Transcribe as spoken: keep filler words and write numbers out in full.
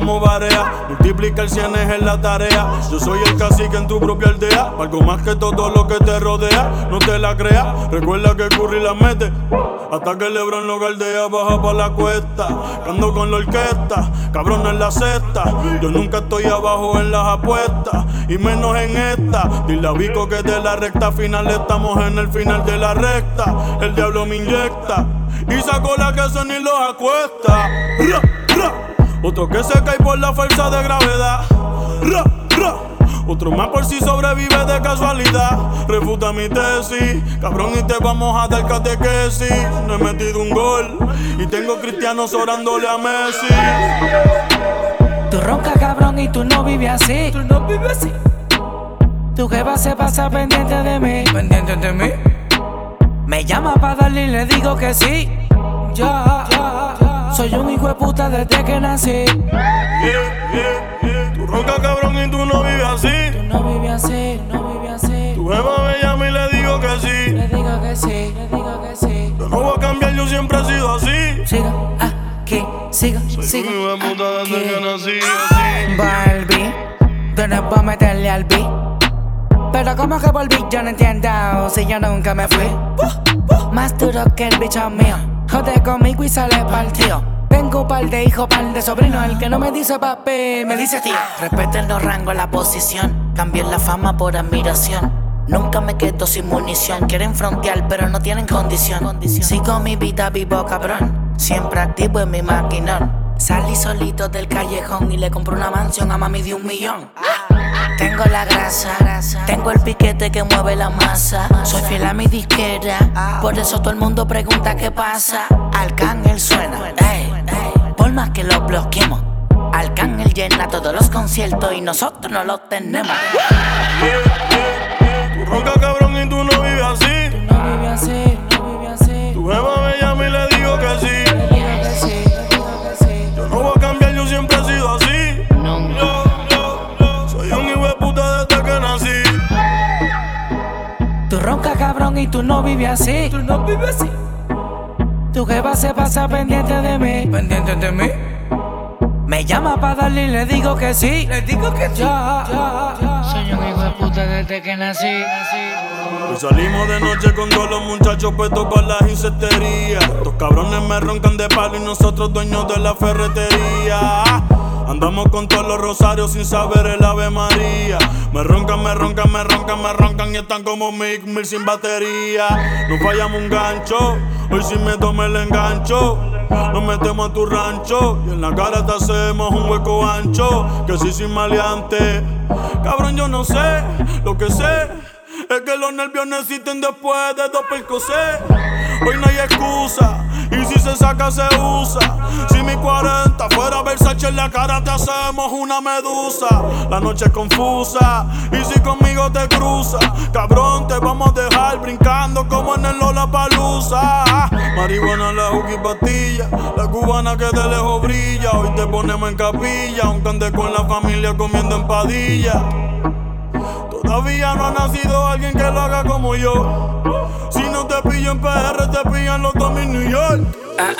como Barea, multiplica el cienes en la tarea. Yo soy el cacique en tu propia aldea, algo más que todo lo que te rodea. No te la creas, recuerda que Curry la mete hasta que Lebron lo galdea. Baja pa' la cuesta, ando con la orquesta, cabrón en la cesta. Yo nunca estoy abajo en las apuestas, y menos en esta. Dile a Vico que de la recta final estamos en el final de la recta. El diablo me inyecta y saco la que se ni los acuesta. Ra, ra. Otro que se cae por la fuerza de gravedad. Ra, ra. Otro más por si sobrevive de casualidad. Refuta mi tesis, cabrón, y te vamos a dar catequesis. No he metido un gol y tengo cristianos orándole a Messi. Tú roncas, cabrón, y tú no vives así. Tú no vives así. Tu jefa se pasa pendiente de mí. Pendiente de mí. Me llama pa' darle y le digo que sí. Ya, ya, ya. Soy un hijo de puta desde que nací. Yeah, yeah, yeah. Tú roncas, cabrón, y tú no vives así. Tú no vives así, no vives así. Tu jefa me llama y le digo que sí. Le digo que sí, le digo que sí. Yo no voy a cambiar, yo siempre he sido así. Siga aquí, siga, Soy siga un hijo de puta desde aquí. que nací, así. Barbie, tú no puedes meterle al beat. Pero como que volví, yo no entiendo si yo nunca me fui. Más duro que el bicho mío. Jode conmigo y sale partido. Tengo un par de hijos, par de sobrinos. El que no me dice papi, me dice tío. Respeten los rangos, la posición. Cambien la fama por admiración. Nunca me quedo sin munición. Quieren frontear, pero no tienen condición. Sigo mi vida vivo, cabrón. Siempre activo en mi maquinón. Salí solito del callejón y le compré una mansión a mami de un millón. Tengo la grasa, tengo el piquete que mueve la masa. Soy fiel a mi disquera, por eso todo el mundo pregunta qué pasa. Arcángel suena, ey, ey, por más que lo bloqueemos. Arcángel llena todos los conciertos y nosotros no los tenemos. Yeah, yeah, yeah. Tú roncas, cabrón, y tú no vives así. Tú no vives así, no vives así. Tu jefa me llama y le digo que sí. Le digo que sí, le digo que sí. Yo no voy a cambiar, yo siempre he sido así. Nunca. Yo, yo, yo soy un hijo de puta desde que nací. Tú roncas, cabrón, y tú no vives así. Tú no vives así. Tu jefa se pasa pendiente de mí. Pendiente de mí. Me llama pa' darle y le digo que sí. Le digo que sí. Ya, ya, ya. Soy un hijo de puta desde que nací. Hoy salimos de noche con todos los muchachos puestos para las insecterías. Estos cabrones me roncan de palo y nosotros dueños de la ferretería. Andamos con todos los rosarios sin saber el Ave María. Me roncan, me roncan, me roncan, me roncan y están como Mick Mill sin batería. No fallamos un gancho, hoy si me tomo el engancho. Nos metemos a tu rancho y en la cara te hacemos un hueco ancho. Que sí, sin maleante. Cabrón, yo no sé, lo que sé es que los nervios no existen después de dos percocés. Hoy no hay excusa, y si se saca se usa. Si mi cuarenta fuera Versace en la cara te hacemos una medusa. La noche es confusa, y si conmigo te cruza, cabrón, te vamos a dejar brincando como en el Lollapalooza. Marihuana, la juca y pastilla, la cubana que de lejos brilla. Hoy te ponemos en capilla, aunque andes con la familia comiendo empadilla. Todavía no ha nacido alguien que lo haga como yo. Si no te pillo en P R, te pillan los dos en New York. Ah,